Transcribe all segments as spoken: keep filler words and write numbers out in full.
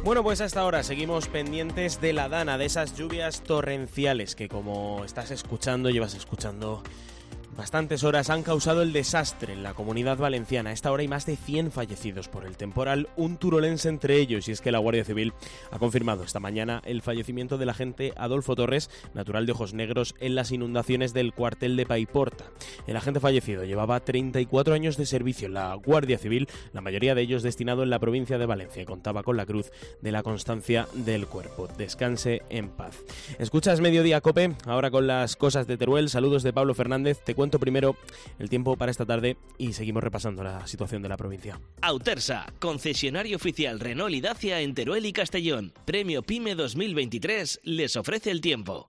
Bueno, pues hasta ahora seguimos pendientes de la Dana, de esas lluvias torrenciales que, como estás escuchando, llevas escuchando bastantes horas, han causado el desastre en la Comunidad Valenciana. A esta hora hay más de cien fallecidos por el temporal, un turolense entre ellos, y es que la Guardia Civil ha confirmado esta mañana el fallecimiento del agente Adolfo Torres, natural de Ojos Negros, en las inundaciones del cuartel de Paiporta. El agente fallecido llevaba treinta y cuatro años de servicio en la Guardia Civil, la mayoría de ellos destinado en la provincia de Valencia, y contaba con la cruz de la constancia del cuerpo. Descanse en paz. Escuchas Mediodía Cope, ahora con las cosas de Teruel. Saludos de Pablo Fernández. Te cuento primero el tiempo para esta tarde y seguimos repasando la situación de la provincia. Autersa, concesionario oficial Renault y Dacia en Teruel y Castellón. Premio PYME dos mil veintitrés les ofrece el tiempo.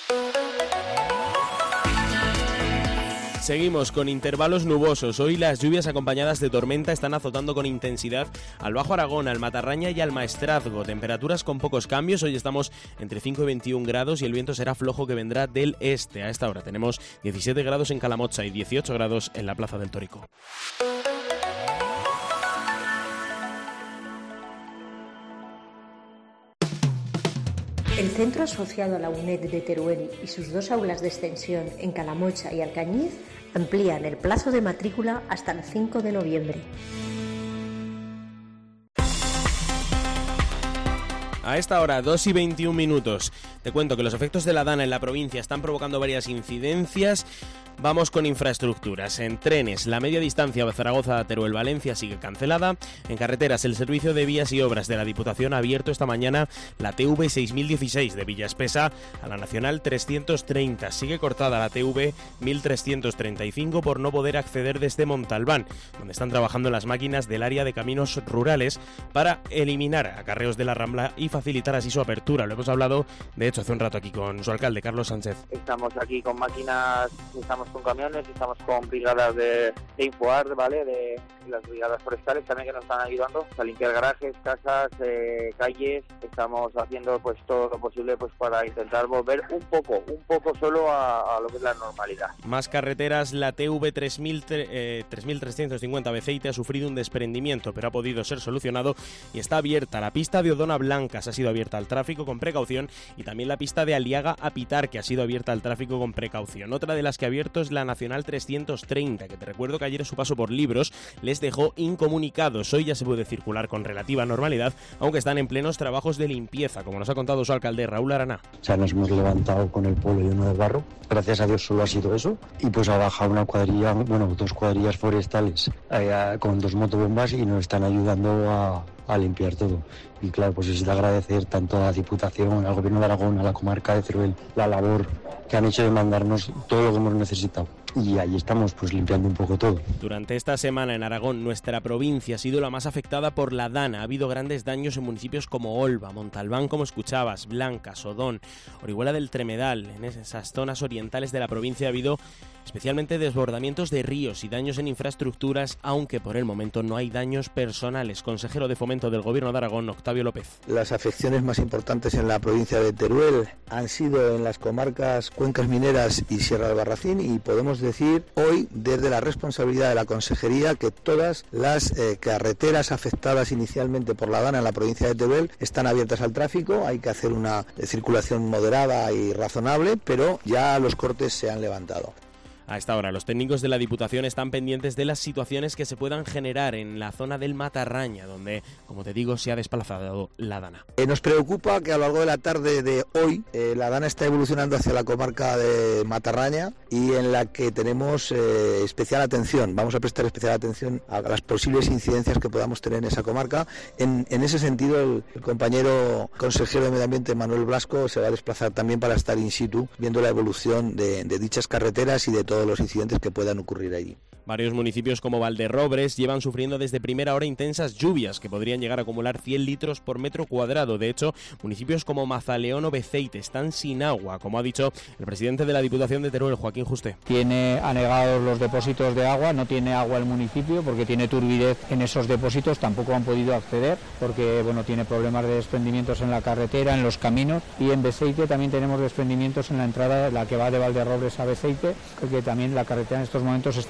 Seguimos con intervalos nubosos. Hoy las lluvias acompañadas de tormenta están azotando con intensidad al Bajo Aragón, al Matarraña y al Maestrazgo. Temperaturas con pocos cambios. Hoy estamos entre cinco y veintiún grados y el viento será flojo, que vendrá del este. A esta hora tenemos diecisiete grados en Calamocha y dieciocho grados en la Plaza del Tórico. El centro asociado a la UNED de Teruel y sus dos aulas de extensión en Calamocha y Alcañiz amplían el plazo de matrícula hasta el cinco de noviembre. A esta hora, dos y veintiún minutos. Te cuento que los efectos de la Dana en la provincia están provocando varias incidencias. Vamos con infraestructuras. En trenes, la media distancia Zaragoza-Teruel-Valencia sigue cancelada. En carreteras, el servicio de vías y obras de la Diputación ha abierto esta mañana la T V seis mil dieciséis de Villaespesa a la Nacional trescientos treinta. Sigue cortada la T V mil trescientos treinta y cinco por no poder acceder desde Montalbán, donde están trabajando las máquinas del área de caminos rurales para eliminar acarreos de la Rambla y facilitar así su apertura. Lo hemos hablado, de hecho, hace un rato aquí con su alcalde, Carlos Sánchez. Estamos aquí con máquinas, estamos con camiones, estamos con brigadas de, de Infoart, ¿vale? De las brigadas forestales también, que nos están ayudando a limpiar garajes, casas, eh, calles. Estamos haciendo pues todo lo posible pues para intentar volver un poco, un poco solo a, a lo que es la normalidad. Más carreteras, la T V tres mil trescientos cincuenta Beceite ha sufrido un desprendimiento, pero ha podido ser solucionado y está abierta. La pista de Odona Blancas ha sido abierta al tráfico con precaución, y también la pista de Aliaga a Pitar, que ha sido abierta al tráfico con precaución. Otra de las que ha abierto es la Nacional trescientos treinta, que te recuerdo que ayer a su paso por Libros les dejó incomunicados. Hoy ya se puede circular con relativa normalidad, aunque están en plenos trabajos de limpieza, como nos ha contado su alcalde Raúl Arana. O sea, nos hemos levantado con el pueblo lleno de barro, gracias a Dios solo ha sido eso, y pues ha bajado una cuadrilla, bueno, dos cuadrillas forestales eh, con dos motobombas y nos están ayudando a, a limpiar todo. Y claro, pues es de agradecer tanto a la Diputación, al Gobierno de Aragón, a la comarca de Teruel, la labor que han hecho de mandarnos todo lo que hemos necesitado. Y ahí estamos pues limpiando un poco todo. Durante esta semana en Aragón, nuestra provincia ha sido la más afectada por la Dana. Ha habido grandes daños en municipios como Olva, Montalbán, como escuchabas, Blanca, Sodón, Orihuela del Tremedal. En esas zonas orientales de la provincia ha habido especialmente desbordamientos de ríos y daños en infraestructuras, aunque por el momento no hay daños personales. Consejero de Fomento del Gobierno de Aragón, Octavio López. Las afecciones más importantes en la provincia de Teruel han sido en las comarcas Cuencas Mineras y Sierra de Albarracín, y podemos decir hoy, desde la responsabilidad de la Consejería, que todas las eh, carreteras afectadas inicialmente por la Dana en la provincia de Teruel están abiertas al tráfico. Hay que hacer una eh, circulación moderada y razonable, pero ya los cortes se han levantado. A esta hora, los técnicos de la Diputación están pendientes de las situaciones que se puedan generar en la zona del Matarraña, donde, como te digo, se ha desplazado la Dana. Eh, nos preocupa que a lo largo de la tarde de hoy eh, la Dana está evolucionando hacia la comarca de Matarraña, y en la que tenemos eh, especial atención. Vamos a prestar especial atención a las posibles incidencias que podamos tener en esa comarca. En, en ese sentido, el, el compañero consejero de Medio Ambiente, Manuel Blasco, se va a desplazar también para estar in situ, viendo la evolución de, de dichas carreteras y de todo todos los incidentes que puedan ocurrir allí. Varios municipios como Valderrobres llevan sufriendo desde primera hora intensas lluvias que podrían llegar a acumular cien litros por metro cuadrado. De hecho, municipios como Mazaleón o Beceite están sin agua, como ha dicho el presidente de la Diputación de Teruel, Joaquín Juste. Tiene anegados los depósitos de agua, no tiene agua el municipio porque tiene turbidez en esos depósitos, tampoco han podido acceder porque bueno, tiene problemas de desprendimientos en la carretera, en los caminos, y en Beceite también tenemos desprendimientos en la entrada, la que va de Valderrobres a Beceite, porque también la carretera en estos momentos está cortada.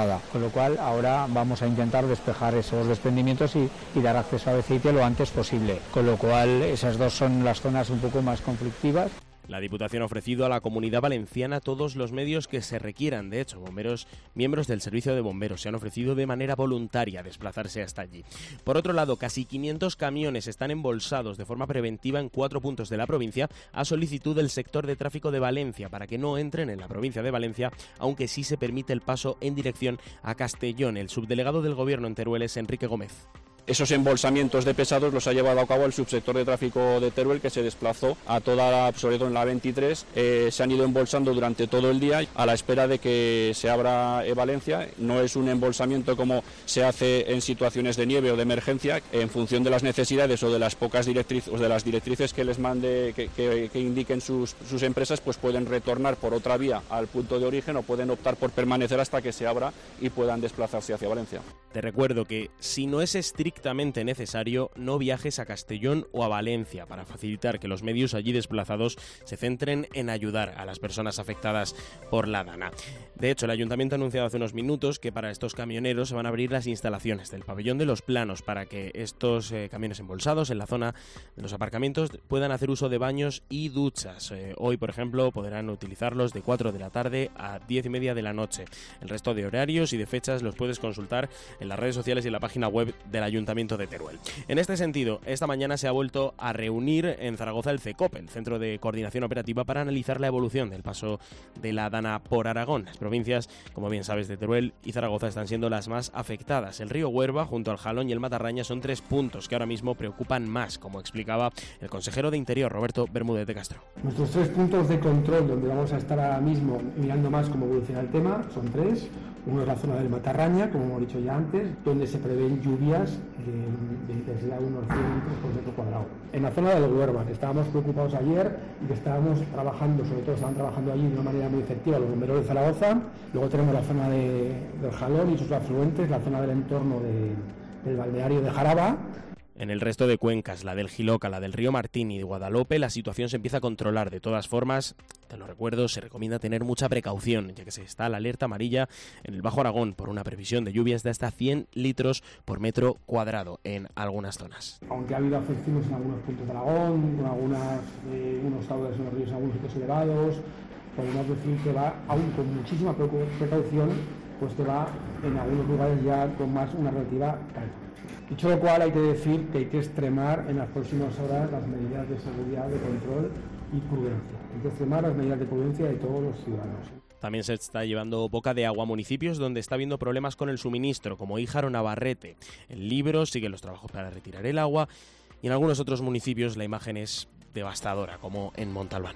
cerrada, con lo cual ahora vamos a intentar despejar esos desprendimientos y, y dar acceso al aceite lo antes posible, con lo cual esas dos son las zonas un poco más conflictivas. La Diputación ha ofrecido a la Comunidad Valenciana todos los medios que se requieran. De hecho, bomberos, miembros del Servicio de Bomberos se han ofrecido de manera voluntaria a desplazarse hasta allí. Por otro lado, casi quinientos camiones están embolsados de forma preventiva en cuatro puntos de la provincia a solicitud del sector de tráfico de Valencia para que no entren en la provincia de Valencia, aunque sí se permite el paso en dirección a Castellón. El subdelegado del Gobierno en Teruel es Enrique Gómez. Esos embolsamientos de pesados los ha llevado a cabo el subsector de tráfico de Teruel, que se desplazó a toda la, sobre todo en la veintitrés, eh, se han ido embolsando durante todo el día a la espera de que se abra eh, Valencia. No es un embolsamiento como se hace en situaciones de nieve o de emergencia, en función de las necesidades o de las pocas directrices o de las directrices que les mande, que, que, que indiquen sus, sus empresas, pues pueden retornar por otra vía al punto de origen o pueden optar por permanecer hasta que se abra y puedan desplazarse hacia Valencia. Te recuerdo que si no es estrictamente necesario, no viajes a Castellón o a Valencia para facilitar que los medios allí desplazados se centren en ayudar a las personas afectadas por la Dana. De hecho, el Ayuntamiento ha anunciado hace unos minutos que para estos camioneros se van a abrir las instalaciones del Pabellón de los Planos para que estos eh, camiones embolsados en la zona de los aparcamientos puedan hacer uso de baños y duchas. Eh, hoy, por ejemplo, podrán utilizarlos de cuatro de la tarde a diez y media de la noche. El resto de horarios y de fechas los puedes consultar en las redes sociales y en la página web del Ayuntamiento de Teruel. En este sentido, esta mañana se ha vuelto a reunir en Zaragoza el CECOP, el Centro de Coordinación Operativa, para analizar la evolución del paso de la Dana por Aragón. Las provincias, como bien sabes, de Teruel y Zaragoza están siendo las más afectadas. El río Huerva, junto al Jalón y el Matarraña, son tres puntos que ahora mismo preocupan más, como explicaba el consejero de Interior, Roberto Bermúdez de Castro. Nuestros tres puntos de control donde vamos a estar ahora mismo mirando más cómo evoluciona el tema son tres. Uno es la zona del Matarraña, como hemos dicho ya antes, donde se prevén lluvias de, de intensidad de unos cien litros por metro cuadrado. En la zona del Huerva, que estábamos preocupados ayer y que estábamos trabajando, sobre todo estaban trabajando allí de una manera muy efectiva los bomberos de Zaragoza. Luego tenemos la zona de, del Jalón y sus afluentes, la zona del entorno de, del balneario de Jaraba. En el resto de cuencas, la del Jiloca, la del río Martín y de Guadalope, la situación se empieza a controlar. De todas formas, te lo recuerdo, se recomienda tener mucha precaución, ya que se está la alerta amarilla en el Bajo Aragón por una previsión de lluvias de hasta cien litros por metro cuadrado en algunas zonas. Aunque ha habido afecciones en algunos puntos de Aragón, con algunas, eh, unos caudales en los ríos en algunos sitios elevados, podemos decir que va, aún con muchísima precaución, pues que va en algunos lugares ya con más una relativa calma. Dicho lo cual, hay que decir que hay que extremar en las próximas horas las medidas de seguridad, de control y prudencia. Hay que extremar las medidas de prudencia de todos los ciudadanos. También se está llevando boca de agua a municipios donde está habiendo problemas con el suministro, como Híjar o Navarrete. En Libro siguen los trabajos para retirar el agua y en algunos otros municipios la imagen es devastadora, como en Montalbán.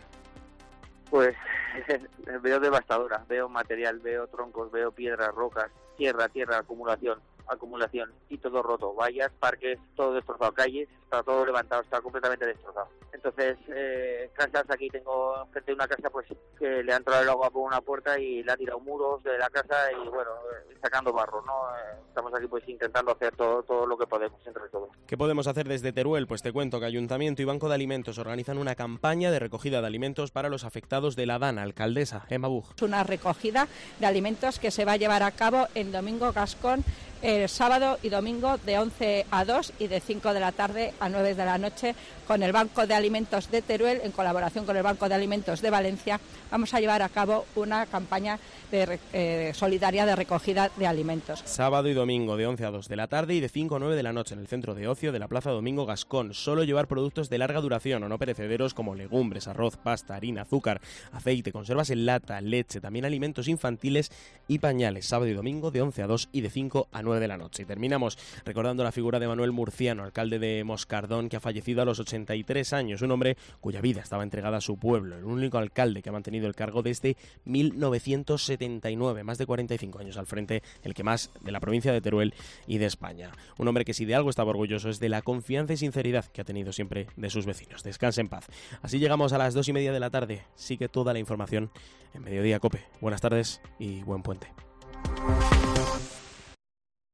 Pues veo devastadora, veo material, veo troncos, veo piedras, rocas, tierra, tierra, acumulación. acumulación y todo roto, vallas, parques, todo destrozado, calles, está todo levantado, está completamente destrozado. Entonces, eh, casas, aquí tengo frente a una casa pues que le ha entrado el agua por una puerta y le ha tirado muros de la casa y bueno, eh, sacando barro, ¿no? Eh, estamos aquí pues intentando hacer todo, todo lo que podemos entre todos. ¿Qué podemos hacer desde Teruel? Pues te cuento que Ayuntamiento y Banco de Alimentos organizan una campaña de recogida de alimentos para los afectados de la Dana. Alcaldesa Emma Bug. Es una recogida de alimentos que se va a llevar a cabo en Domingo Gascón el sábado y domingo de once a dos y de cinco de la tarde a nueve de la noche con el Banco de Alimentos de Teruel, en colaboración con el Banco de Alimentos de Valencia. Vamos a llevar a cabo una campaña de, eh, solidaria de recogida de alimentos. Sábado y domingo de once a dos de la tarde y de cinco a nueve de la noche en el centro de ocio de la Plaza Domingo Gascón. Solo llevar productos de larga duración o no perecederos como legumbres, arroz, pasta, harina, azúcar, aceite, conservas en lata, leche, también alimentos infantiles y pañales. Sábado y domingo de once a dos y de cinco a nueve de la noche. Y terminamos recordando la figura de Manuel Murciano, alcalde de Moscardón, que ha fallecido a los ochenta y tres años, un hombre cuya vida estaba entregada a su pueblo, el único alcalde que ha mantenido el cargo desde mil novecientos setenta y nueve, más de cuarenta y cinco años al frente, el que más de la provincia de Teruel y de España. Un hombre que si de algo estaba orgulloso es de la confianza y sinceridad que ha tenido siempre de sus vecinos. Descanse en paz. Así llegamos a las dos y media de la tarde. Sigue toda la información en Mediodía COPE. Buenas tardes y buen puente.